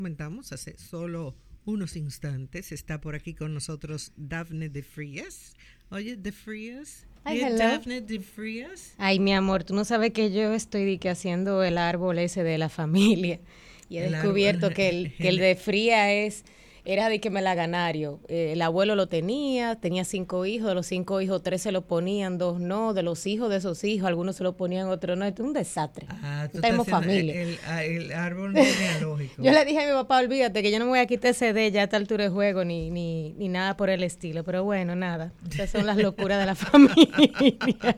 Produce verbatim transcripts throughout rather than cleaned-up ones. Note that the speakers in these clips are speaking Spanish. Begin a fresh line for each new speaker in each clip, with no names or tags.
Comentamos hace solo unos instantes, está por aquí con nosotros Dafne de Frías. Oye, de Frías.
Ay,
¿Y
hello.
Dafne de Frías?
Ay, mi amor, tú no sabes que yo estoy di que haciendo el árbol ese de la familia y he
El
descubierto
árbol,
que el, que el de Fría es, era de que melaganario. Eh, el abuelo lo tenía, tenía cinco hijos, de los cinco hijos tres se lo ponían, dos no, de los hijos de esos hijos, algunos se lo ponían, otros no. Esto es un desastre.
Ah, tú
Tenemos
estás haciendo
familia.
El, el, el árbol genealógico.
Yo le dije a mi papá, olvídate que yo no me voy a quitar ese de ya a esta altura de juego ni, ni, ni nada por el estilo. Pero bueno, nada. Esas son las locuras de la familia.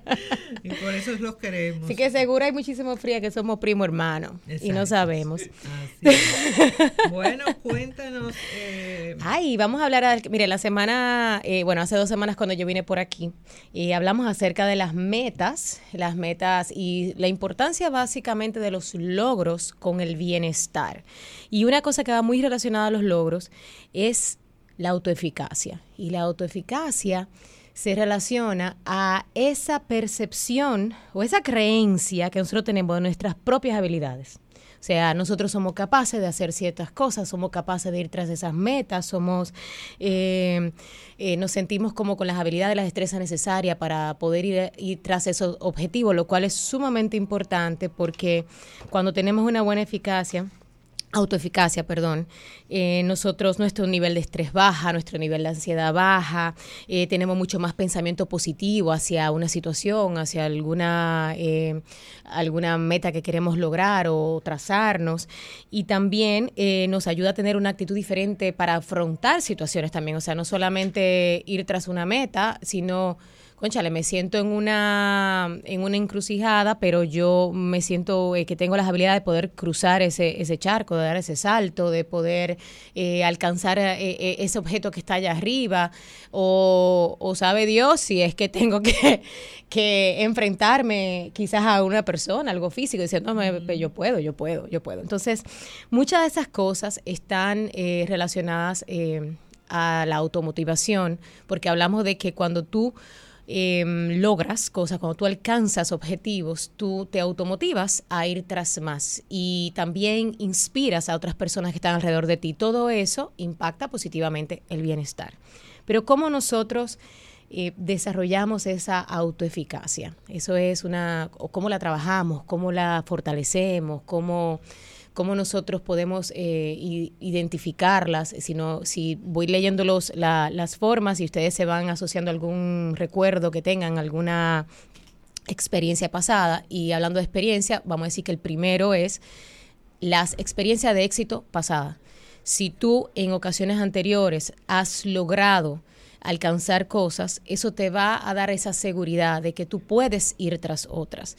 Y por eso los queremos.
Así que seguro hay muchísimo fría que somos primo hermano.
Exacto.
Y no sabemos.
Así es. Bueno, cuéntanos. Eh,
Ay, vamos a hablar, mire, la semana, eh, bueno, hace dos semanas cuando yo vine por aquí, eh, hablamos acerca de las metas, las metas y la importancia básicamente de los logros con el bienestar. Y una cosa que va muy relacionada a los logros es la autoeficacia. Y la autoeficacia se relaciona a esa percepción o esa creencia que nosotros tenemos de nuestras propias habilidades. O sea, nosotros somos capaces de hacer ciertas cosas, somos capaces de ir tras esas metas, somos, eh, eh, nos sentimos como con las habilidades, las destrezas necesarias para poder ir, ir tras esos objetivos, lo cual es sumamente importante porque cuando tenemos una buena eficacia, autoeficacia, perdón, eh, nosotros, nuestro nivel de estrés baja, nuestro nivel de ansiedad baja, eh, tenemos mucho más pensamiento positivo hacia una situación, hacia alguna, eh, alguna meta que queremos lograr o trazarnos, y también eh, nos ayuda a tener una actitud diferente para afrontar situaciones también, o sea, no solamente ir tras una meta, sino... Cónchale, me siento en una en una encrucijada, pero yo me siento eh, que tengo las habilidades de poder cruzar ese ese charco, de dar ese salto, de poder eh, alcanzar eh, ese objeto que está allá arriba, o, o sabe Dios si es que tengo que, que enfrentarme quizás a una persona, algo físico, diciendo, no, me, yo puedo, yo puedo, yo puedo. Entonces, muchas de esas cosas están eh, relacionadas eh, a la automotivación, porque hablamos de que cuando tú Eh, logras cosas, cuando tú alcanzas objetivos, tú te automotivas a ir tras más y también inspiras a otras personas que están alrededor de ti. Todo eso impacta positivamente el bienestar. Pero ¿cómo nosotros eh, desarrollamos esa autoeficacia? Eso es una, o cómo la trabajamos, cómo la fortalecemos, cómo... cómo nosotros podemos eh, identificarlas, si, no, si voy leyendo los, la, las formas y ustedes se van asociando algún recuerdo que tengan, alguna experiencia pasada, y hablando de experiencia, vamos a decir que el primero es las experiencias de éxito pasada. Si tú en ocasiones anteriores has logrado alcanzar cosas, eso te va a dar esa seguridad de que tú puedes ir tras otras.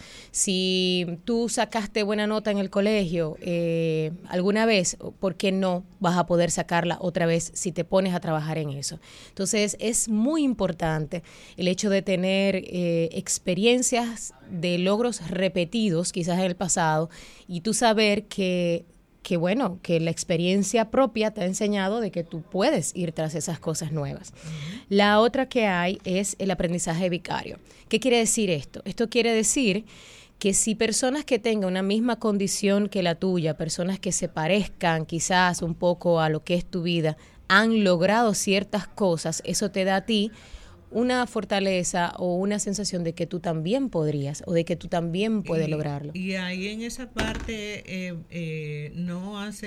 Si tú sacaste buena nota en el colegio eh, alguna vez, ¿por qué no vas a poder sacarla otra vez si te pones a trabajar en eso? Entonces, es muy importante el hecho de tener eh, experiencias de logros repetidos, quizás en el pasado, y tú saber que que bueno, que la experiencia propia te ha enseñado de que tú puedes ir tras esas cosas nuevas. Uh-huh. La otra que hay es el aprendizaje vicario. ¿Qué quiere decir esto? Esto quiere decir que si personas que tengan una misma condición que la tuya, personas que se parezcan quizás un poco a lo que es tu vida, han logrado ciertas cosas, eso te da a ti una fortaleza o una sensación de que tú también podrías o de que tú también puedes
y,
lograrlo.
Y ahí en esa parte eh, eh, no hace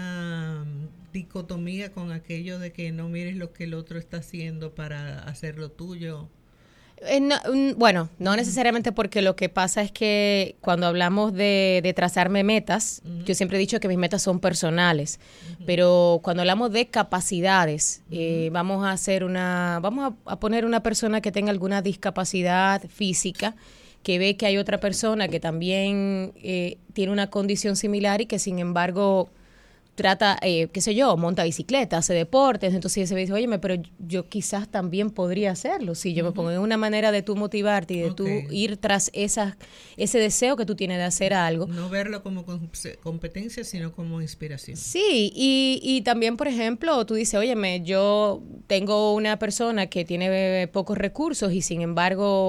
una dicotomía con aquello de que no mires lo que el otro está haciendo para hacer lo tuyo.
Eh, no, bueno, no necesariamente, porque lo que pasa es que cuando hablamos de, de trazarme metas, uh-huh. yo siempre he dicho que mis metas son personales, uh-huh. pero cuando hablamos de capacidades, uh-huh. eh, vamos a hacer una, vamos a, a poner una persona que tenga alguna discapacidad física, que ve que hay otra persona que también eh, tiene una condición similar y que sin embargo trata, eh, qué sé yo, monta bicicleta, hace deportes, entonces se dice, óyeme, pero yo quizás también podría hacerlo, si yo uh-huh. me pongo en una manera de tú motivarte y de okay. tú ir tras esas, ese deseo que tú tienes de hacer algo.
No verlo como competencia, sino como inspiración.
Sí, y, y también, por ejemplo, tú dices, óyeme, yo tengo una persona que tiene pocos recursos y sin embargo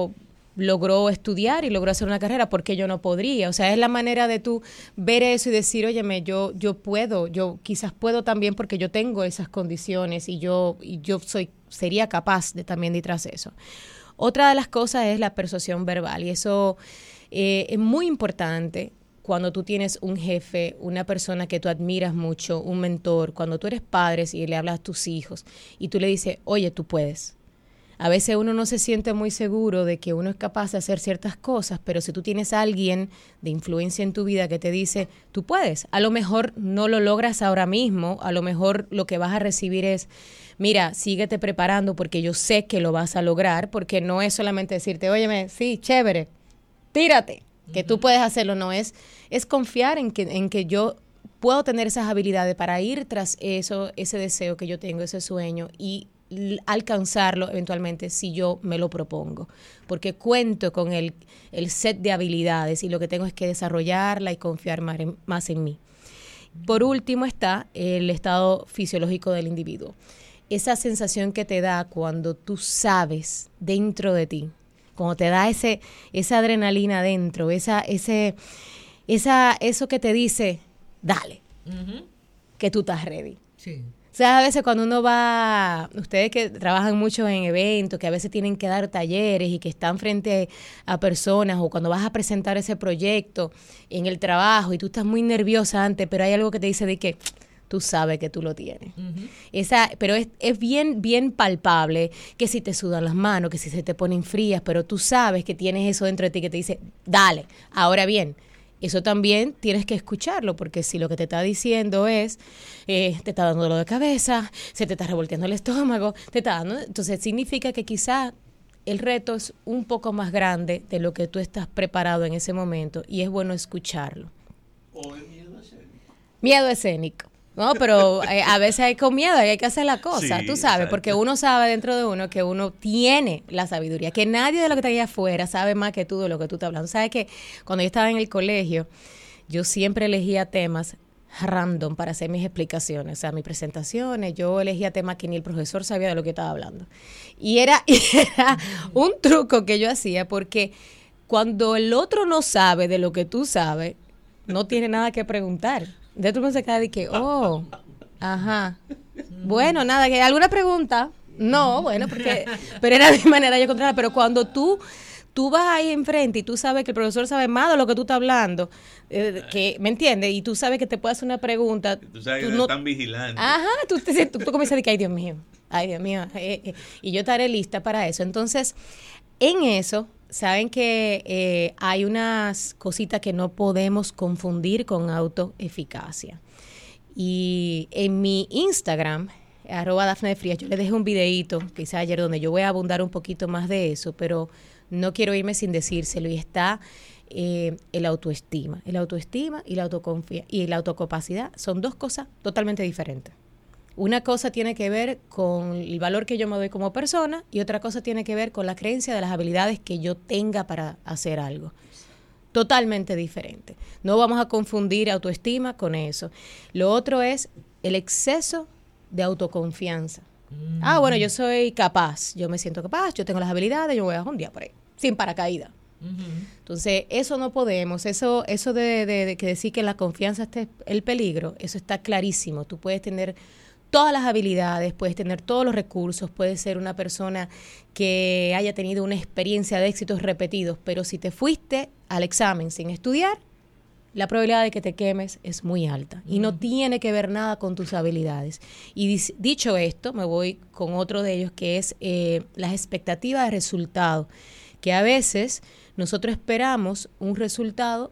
logró estudiar y logró hacer una carrera, ¿por qué yo no podría? O sea, es la manera de tú ver eso y decir, óyeme, yo, yo puedo, yo quizás puedo también porque yo tengo esas condiciones y yo, y yo soy, sería capaz de también de ir tras eso. Otra de las cosas es la persuasión verbal y eso eh, es muy importante cuando tú tienes un jefe, una persona que tú admiras mucho, un mentor, cuando tú eres padre y le hablas a tus hijos y tú le dices, oye, tú puedes. A veces uno no se siente muy seguro de que uno es capaz de hacer ciertas cosas, pero si tú tienes a alguien de influencia en tu vida que te dice, tú puedes, a lo mejor no lo logras ahora mismo, a lo mejor lo que vas a recibir es, mira, síguete preparando porque yo sé que lo vas a lograr, porque no es solamente decirte, óyeme, sí, chévere, tírate, que tú puedes hacerlo, no es, es confiar en que, en que yo puedo tener esas habilidades para ir tras eso, ese deseo que yo tengo, ese sueño y alcanzarlo eventualmente si yo me lo propongo, porque cuento con el, el set de habilidades y lo que tengo es que desarrollarla y confiar más en, más en mí. Por último está el estado fisiológico del individuo, esa sensación que te da cuando tú sabes dentro de ti, cuando te da ese, esa adrenalina dentro, esa, ese, esa, eso que te dice, dale, uh-huh. que tú estás ready.
Sí.
O sea, a veces cuando uno va, ustedes que trabajan mucho en eventos, que a veces tienen que dar talleres y que están frente a personas o cuando vas a presentar ese proyecto en el trabajo y tú estás muy nerviosa antes, pero hay algo que te dice de que tú sabes que tú lo tienes. Uh-huh. Esa, pero es, es bien, bien palpable que si te sudan las manos, que si se te ponen frías, pero tú sabes que tienes eso dentro de ti que te dice, dale. Ahora bien, eso también tienes que escucharlo, porque si lo que te está diciendo es, eh, te está dando dolor de cabeza, se te está revolteando el estómago, te está dando, entonces significa que quizá el reto es un poco más grande de lo que tú estás preparado en ese momento y es bueno escucharlo.
O el miedo escénico.
Miedo escénico. No, pero eh, a veces hay con miedo, hay que hacer la cosa, sí, tú sabes, exacto. Porque uno sabe dentro de uno que uno tiene la sabiduría, que nadie de lo que está allá afuera sabe más que tú de lo que tú estás hablando. Sabes que cuando yo estaba en el colegio, yo siempre elegía temas random para hacer mis explicaciones, o sea, mis presentaciones, yo elegía temas que ni el profesor sabía de lo que estaba hablando. Y era, y era un truco que yo hacía, porque cuando el otro no sabe de lo que tú sabes, no tiene nada que preguntar. De otro mundo se queda de que, oh, ajá. Bueno, nada, que ¿alguna pregunta? No, bueno, porque, pero era mi manera de encontrarla. Pero cuando tú, tú vas ahí enfrente y tú sabes que el profesor sabe más de lo que tú estás hablando, eh, que, ¿me entiendes? Y tú sabes que te puede hacer una pregunta.
Tú sabes
tú
que
no,
están vigilando.
Ajá, tú, te, tú, tú comienzas a decir que, ay, Dios mío, ay, Dios mío. Eh, eh, y yo estaré lista para eso. Entonces, en eso, saben que eh, hay unas cositas que no podemos confundir con autoeficacia. Y en mi Instagram, arroba Dafne de Frías, yo les dejé un videíto, quizá ayer, donde yo voy a abundar un poquito más de eso, pero no quiero irme sin decírselo. Y está eh, el autoestima. El autoestima y la autoconfianza y la autocapacidad son dos cosas totalmente diferentes. Una cosa tiene que ver con el valor que yo me doy como persona y otra cosa tiene que ver con la creencia de las habilidades que yo tenga para hacer algo. Totalmente diferente. No vamos a confundir autoestima con eso. Lo otro es el exceso de autoconfianza. Mm. Ah, bueno, yo soy capaz, yo me siento capaz, yo tengo las habilidades, yo voy a un día por ahí, sin paracaídas. Uh-huh. Entonces, eso no podemos, eso eso de, de, de que decir que la confianza es el peligro, eso está clarísimo. Tú puedes tener todas las habilidades, puedes tener todos los recursos, puedes ser una persona que haya tenido una experiencia de éxitos repetidos, pero si te fuiste al examen sin estudiar, la probabilidad de que te quemes es muy alta y no tiene que ver nada con tus habilidades. Y dicho esto, me voy con otro de ellos, que es eh, las expectativas de resultado, que a veces nosotros esperamos un resultado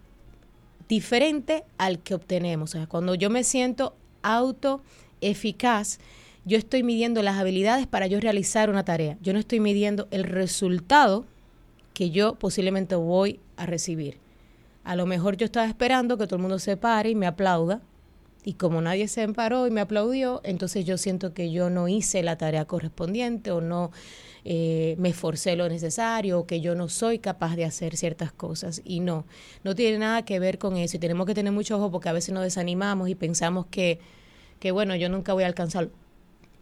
diferente al que obtenemos. O sea, cuando yo me siento auto eficaz, yo estoy midiendo las habilidades para yo realizar una tarea. Yo no estoy midiendo el resultado que yo posiblemente voy a recibir. A lo mejor yo estaba esperando que todo el mundo se pare y me aplauda, y como nadie se paró y me aplaudió, entonces yo siento que yo no hice la tarea correspondiente o no eh, me esforcé lo necesario, o que yo no soy capaz de hacer ciertas cosas. Y no, no tiene nada que ver con eso. Y tenemos que tener mucho ojo, porque a veces nos desanimamos y pensamos que que bueno, yo nunca voy a alcanzar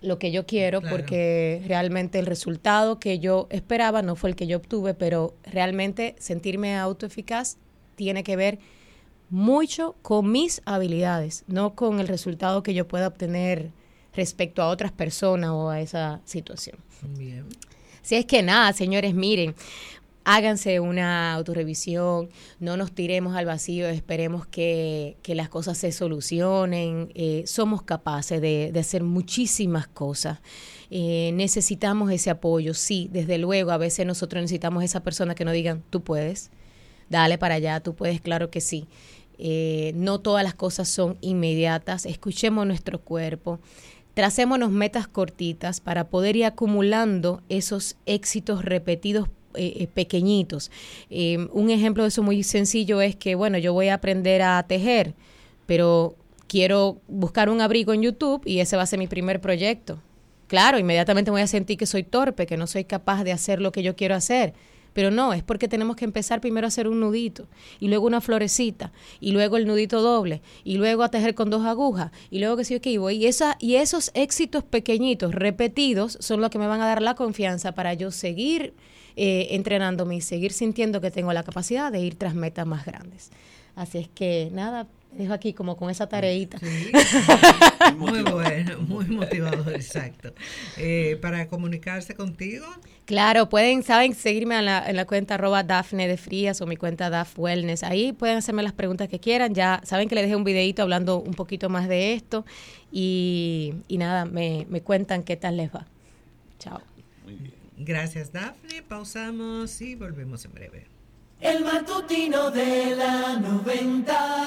lo que yo quiero,
Claro.
porque realmente el resultado que yo esperaba no fue el que yo obtuve, pero realmente sentirme autoeficaz tiene que ver mucho con mis habilidades, no con el resultado que yo pueda obtener respecto a otras personas o a esa situación.
Bien.
Si es que nada, señores, miren, háganse una autorrevisión, no nos tiremos al vacío, esperemos que, que las cosas se solucionen, eh, somos capaces de, de hacer muchísimas cosas, eh, necesitamos ese apoyo, sí, desde luego, a veces nosotros necesitamos esa persona que nos digan, tú puedes, dale para allá, tú puedes, claro que sí, eh, no todas las cosas son inmediatas, escuchemos nuestro cuerpo, tracémonos metas cortitas para poder ir acumulando esos éxitos repetidos Eh, pequeñitos. Eh, un ejemplo de eso muy sencillo es que, bueno, yo voy a aprender a tejer, pero quiero buscar un abrigo en YouTube y ese va a ser mi primer proyecto. Claro, inmediatamente voy a sentir que soy torpe, que no soy capaz de hacer lo que yo quiero hacer. Pero no, es porque tenemos que empezar primero a hacer un nudito, y luego una florecita, y luego el nudito doble, y luego a tejer con dos agujas, y luego que sí, ok, voy. Y, esa, y esos éxitos pequeñitos, repetidos, son los que me van a dar la confianza para yo seguir eh, entrenándome y seguir sintiendo que tengo la capacidad de ir tras metas más grandes. Así es que, nada, dejo aquí como con esa tareita.
Sí. Muy bueno, muy motivador, exacto. Eh, para comunicarse contigo.
Claro, pueden, saben, seguirme en la, en la cuenta arroba Dafne de Frías o mi cuenta Daf Wellness. Ahí pueden hacerme las preguntas que quieran. Ya saben que les dejé un videito hablando un poquito más de esto. Y, y nada, me, me cuentan qué tal les va. Chao.
Muy bien.
Gracias, Dafne. Pausamos y volvemos en breve.
El matutino de la noventa.